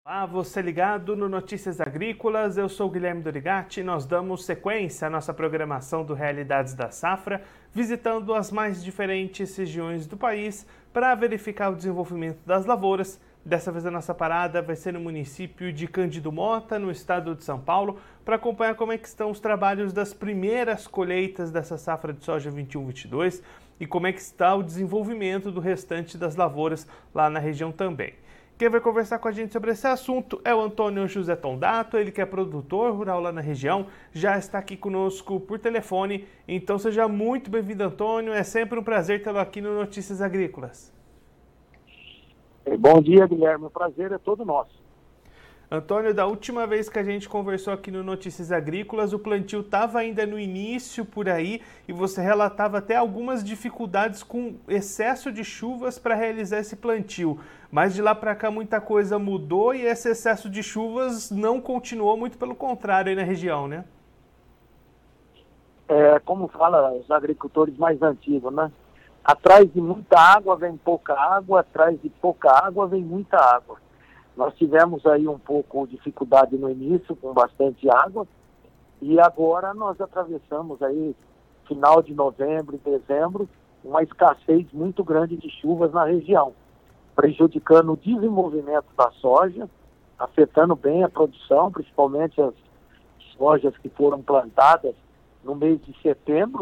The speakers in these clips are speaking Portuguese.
Olá, você ligado no Notícias Agrícolas, eu sou o Guilherme Dorigatti e nós damos sequência à nossa programação do Realidades da Safra, visitando as mais diferentes regiões do país para verificar o desenvolvimento das lavouras. Dessa vez a nossa parada vai ser no município de Cândido Mota, no estado de São Paulo, para acompanhar como é que estão os trabalhos das primeiras colheitas dessa safra de soja 21-22 e como é que está o desenvolvimento do restante das lavouras lá na região também. Quem vai conversar com a gente sobre esse assunto é o Antônio José Tondato, ele que é produtor rural lá na região, já está aqui conosco por telefone, então seja muito bem-vindo, Antônio, é sempre um prazer tê-lo aqui no Notícias Agrícolas. Bom dia, Guilherme, o prazer é todo nosso. Antônio, da última vez que a gente conversou aqui no Notícias Agrícolas, o plantio estava ainda no início por aí e você relatava até algumas dificuldades com excesso de chuvas para realizar esse plantio. Mas de lá para cá muita coisa mudou e esse excesso de chuvas não continuou, muito pelo contrário aí na região, né? Como fala os agricultores mais antigos, né? Atrás de muita água vem pouca água, atrás de pouca água vem muita água. Nós tivemos aí um pouco de dificuldade no início, com bastante água, e agora nós atravessamos aí, final de novembro e dezembro, uma escassez muito grande de chuvas na região, prejudicando o desenvolvimento da soja, afetando bem a produção, principalmente as sojas que foram plantadas no mês de setembro.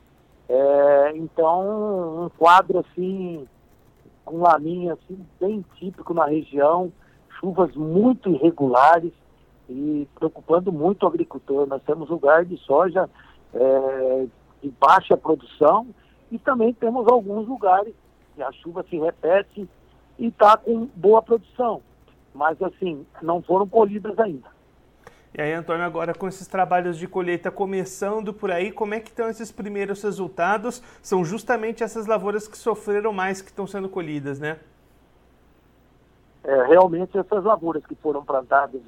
Então, um quadro assim, com laninha assim, bem típico na região, chuvas muito irregulares e preocupando muito o agricultor. Nós temos lugar de soja de baixa produção e também temos alguns lugares que a chuva se repete e está com boa produção, mas assim, não foram colhidas ainda. E aí, Antônio, agora com esses trabalhos de colheita começando por aí, como é que estão esses primeiros resultados? São justamente essas lavouras que sofreram mais que estão sendo colhidas, né? Realmente essas lavouras que foram plantadas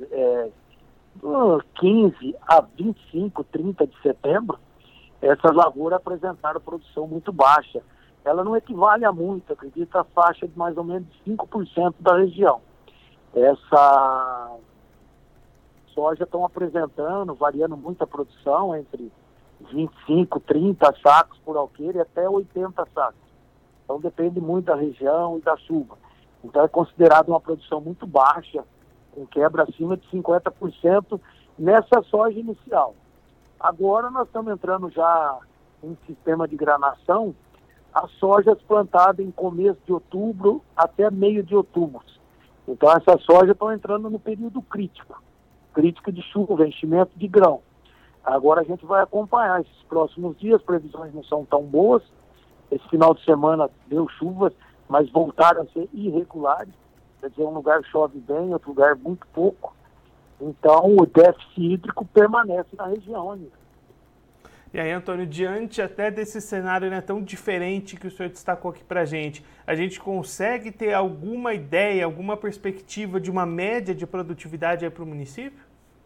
15 a 25, 30 de setembro, essas lavouras apresentaram produção muito baixa. Ela não equivale a muito, acredito, a faixa de mais ou menos 5% da região. Essa soja estão apresentando, variando muito a produção, entre 25, 30 sacos por alqueire e até 80 sacos. Então depende muito da região e da chuva. Então é considerado uma produção muito baixa, com quebra acima de 50% nessa soja inicial. Agora nós estamos entrando já em sistema de granação, as sojas plantadas em começo de outubro até meio de outubro. Então essas sojas estão entrando no período crítico de chuva, enchimento de grão. Agora a gente vai acompanhar esses próximos dias, as previsões não são tão boas. Esse final de semana deu chuvas, mas voltaram a ser irregulares. Quer dizer, um lugar chove bem, outro lugar muito pouco. Então o déficit hídrico permanece na região ainda. E aí, Antônio, diante até desse cenário, né, tão diferente que o senhor destacou aqui para a gente consegue ter alguma ideia, alguma perspectiva de uma média de produtividade aí para o município?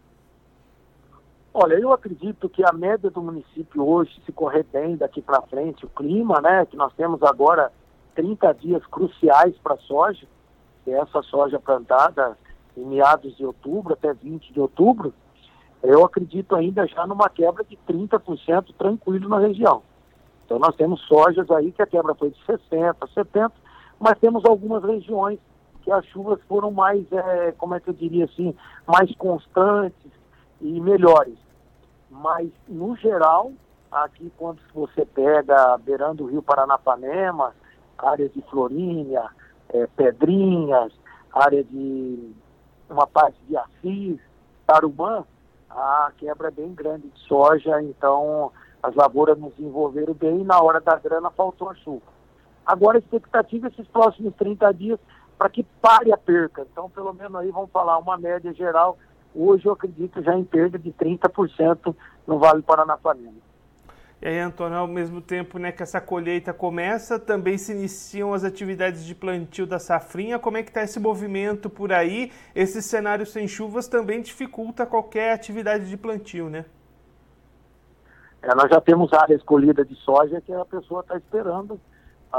Olha, eu acredito que a média do município hoje, se correr bem daqui para frente, o clima, né, que nós temos agora 30 dias cruciais para a soja, que é essa soja plantada em meados de outubro até 20 de outubro, eu acredito ainda já numa quebra de 30% tranquilo na região. Então nós temos sojas aí que a quebra foi de 60%, 70%, mas temos algumas regiões que as chuvas foram mais, como é que eu diria assim, mais constantes e melhores. Mas, no geral, aqui quando você pega beirando o rio Paranapanema, áreas de Florínia, Pedrinhas, área de uma parte de Assis, Tarumã, a quebra é bem grande de soja, então as lavouras nos desenvolveram bem e na hora da grana faltou a chuva. Agora a expectativa é esses próximos 30 dias para que pare a perca. Então, pelo menos aí vamos falar uma média geral. Hoje eu acredito já em perda de 30% no Vale do Paranapanema. E aí, Antônio, ao mesmo tempo, né, que essa colheita começa, também se iniciam as atividades de plantio da safrinha. Como é que está esse movimento por aí? Esse cenário sem chuvas também dificulta qualquer atividade de plantio, né? Nós já temos área escolhida de soja que a pessoa está esperando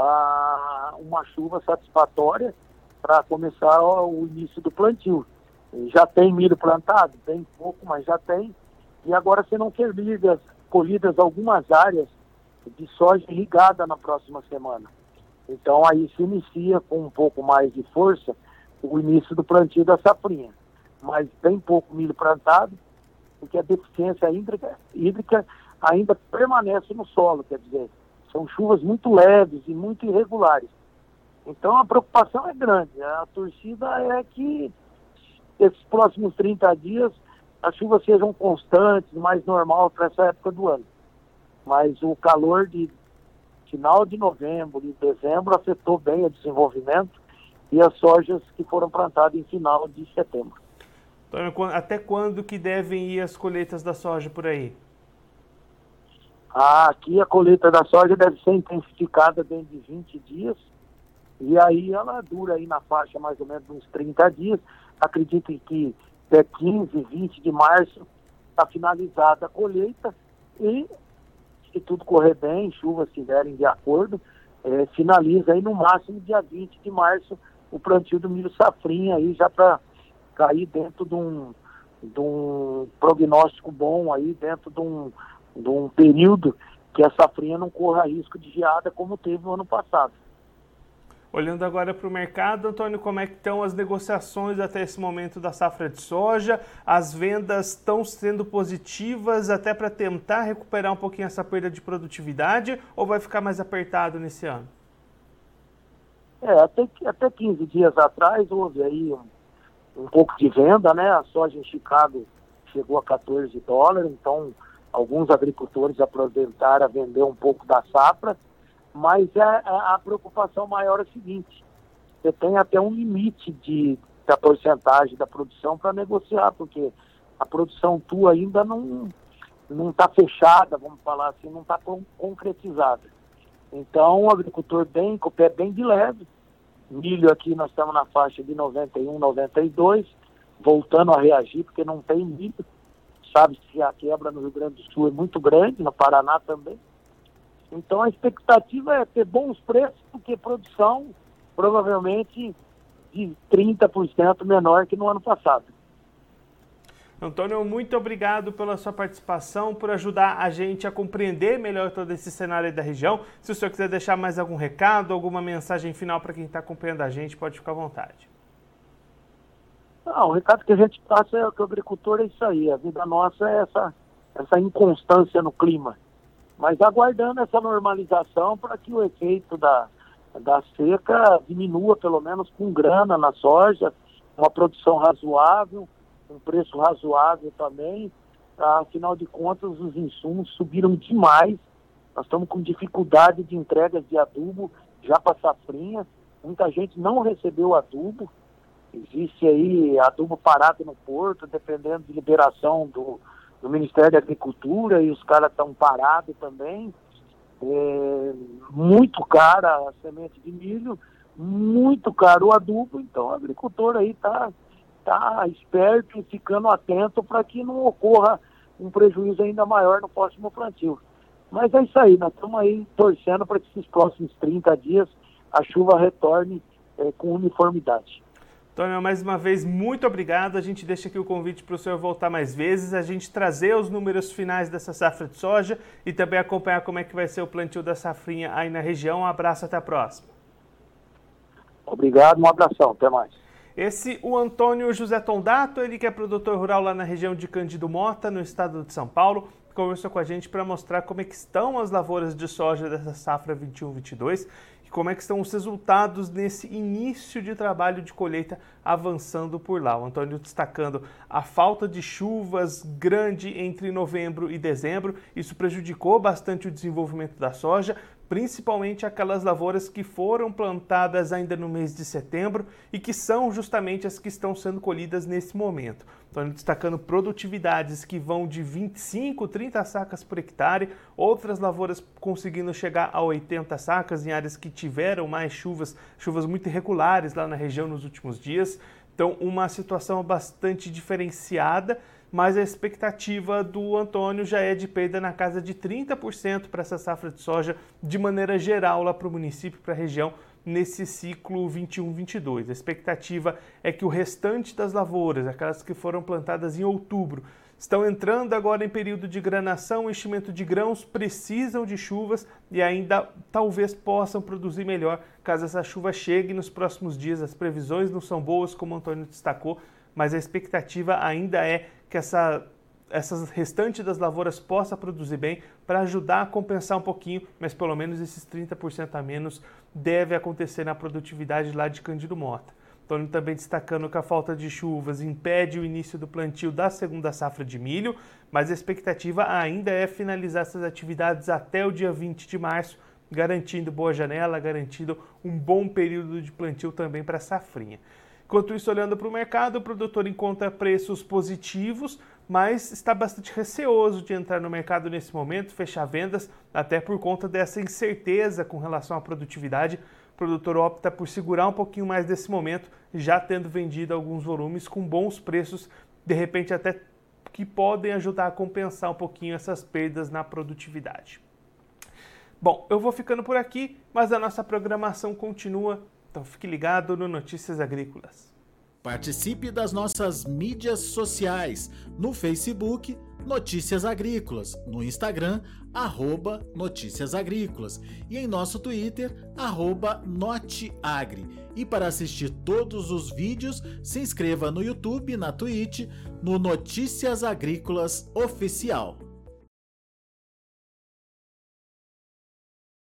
uma chuva satisfatória para começar o início do plantio. Já tem milho plantado? Bem pouco, mas já tem. E agora serão colhidas algumas áreas de soja irrigada na próxima semana. Então aí se inicia com um pouco mais de força o início do plantio da safrinha. Mas bem pouco milho plantado, porque a deficiência hídrica ainda permanece no solo, quer dizer, são chuvas muito leves e muito irregulares. Então a preocupação é grande. A torcida é que esses próximos 30 dias as chuvas sejam constantes, mais normal para essa época do ano. Mas o calor de final de novembro e dezembro afetou bem o desenvolvimento e as sojas que foram plantadas em final de setembro. Então, até quando que devem ir as colheitas da soja por aí? Aqui a colheita da soja deve ser intensificada dentro de 20 dias e aí ela dura aí na faixa mais ou menos uns 30 dias. Acredito que até 15, 20 de março está finalizada a colheita e, se tudo correr bem, chuvas estiverem de acordo, finaliza aí no máximo dia 20 de março o plantio do milho safrinha aí já para cair dentro de um prognóstico bom aí, dentro de um período que a safrinha não corra risco de geada como teve no ano passado. Olhando agora para o mercado, Antônio, como é que estão as negociações até esse momento da safra de soja? As vendas estão sendo positivas até para tentar recuperar um pouquinho essa perda de produtividade ou vai ficar mais apertado nesse ano? Até 15 dias atrás houve aí um pouco de venda, né? A soja em Chicago chegou a $14, então alguns agricultores aproveitaram a vender um pouco da safra. Mas a preocupação maior é a seguinte: você tem até um limite da porcentagem da produção para negociar, porque a produção tua ainda não está fechada, vamos falar assim, não está concretizada. Então o agricultor com o pé bem de leve. Milho aqui nós estamos na faixa de 91, 92, voltando a reagir, porque não tem milho. Sabe que a quebra no Rio Grande do Sul é muito grande, no Paraná também. Então a expectativa é ter bons preços, porque produção provavelmente de 30% menor que no ano passado. Antônio, muito obrigado pela sua participação, por ajudar a gente a compreender melhor todo esse cenário aí da região. Se o senhor quiser deixar mais algum recado, alguma mensagem final para quem está acompanhando a gente, pode ficar à vontade. Não, o recado que a gente passa é que o agricultor é isso aí. A vida nossa é essa inconstância no clima. Mas aguardando essa normalização para que o efeito da seca diminua, pelo menos com grana na soja, uma produção razoável, um preço razoável também. Afinal de contas, os insumos subiram demais. Nós estamos com dificuldade de entregas de adubo já para safrinha. Muita gente não recebeu adubo. Existe aí adubo parado no porto, dependendo de liberação do Ministério da Agricultura, e os caras estão parados também. Muito cara a semente de milho, muito caro o adubo, então o agricultor aí tá esperto e ficando atento para que não ocorra um prejuízo ainda maior no próximo plantio. Mas é isso aí, nós estamos aí torcendo para que esses próximos 30 dias a chuva retorne com uniformidade. Antônio, mais uma vez, muito obrigado. A gente deixa aqui o convite para o senhor voltar mais vezes, a gente trazer os números finais dessa safra de soja e também acompanhar como é que vai ser o plantio da safrinha aí na região. Um abraço, até a próxima. Obrigado, um abração, até mais. O Antônio José Tondato, ele que é produtor rural lá na região de Cândido Mota, no estado de São Paulo, conversou com a gente para mostrar como é que estão as lavouras de soja dessa safra 21-22 e como é que estão os resultados nesse início de trabalho de colheita avançando por lá. O Antônio destacando a falta de chuvas grande entre novembro e dezembro, isso prejudicou bastante o desenvolvimento da soja, principalmente aquelas lavouras que foram plantadas ainda no mês de setembro e que são justamente as que estão sendo colhidas nesse momento. Então, destacando produtividades que vão de 25, 30 sacas por hectare, outras lavouras conseguindo chegar a 80 sacas em áreas que tiveram mais chuvas muito irregulares lá na região nos últimos dias. Então, uma situação bastante diferenciada, mas a expectativa do Antônio já é de perda na casa de 30% para essa safra de soja de maneira geral lá para o município, para a região, nesse ciclo 21-22. A expectativa é que o restante das lavouras, aquelas que foram plantadas em outubro, estão entrando agora em período de granação, enchimento de grãos, precisam de chuvas e ainda talvez possam produzir melhor caso essa chuva chegue nos próximos dias. As previsões não são boas, como o Antônio destacou, mas a expectativa ainda é que essas restantes das lavouras possa produzir bem para ajudar a compensar um pouquinho, mas pelo menos esses 30% a menos deve acontecer na produtividade lá de Cândido Mota. Antônio também destacando que a falta de chuvas impede o início do plantio da segunda safra de milho, mas a expectativa ainda é finalizar essas atividades até o dia 20 de março, garantindo boa janela, garantindo um bom período de plantio também para a safrinha. Enquanto isso, olhando para o mercado, o produtor encontra preços positivos, mas está bastante receoso de entrar no mercado nesse momento, fechar vendas, até por conta dessa incerteza com relação à produtividade. O produtor opta por segurar um pouquinho mais desse momento, já tendo vendido alguns volumes com bons preços, de repente até que podem ajudar a compensar um pouquinho essas perdas na produtividade. Bom, eu vou ficando por aqui, mas a nossa programação continua, então fique ligado no Notícias Agrícolas. Participe das nossas mídias sociais, no Facebook, Notícias Agrícolas, no Instagram, @Notícias Agrícolas e em nosso Twitter, @Noteagri. E para assistir todos os vídeos, se inscreva no YouTube, na Twitch, no Notícias Agrícolas Oficial.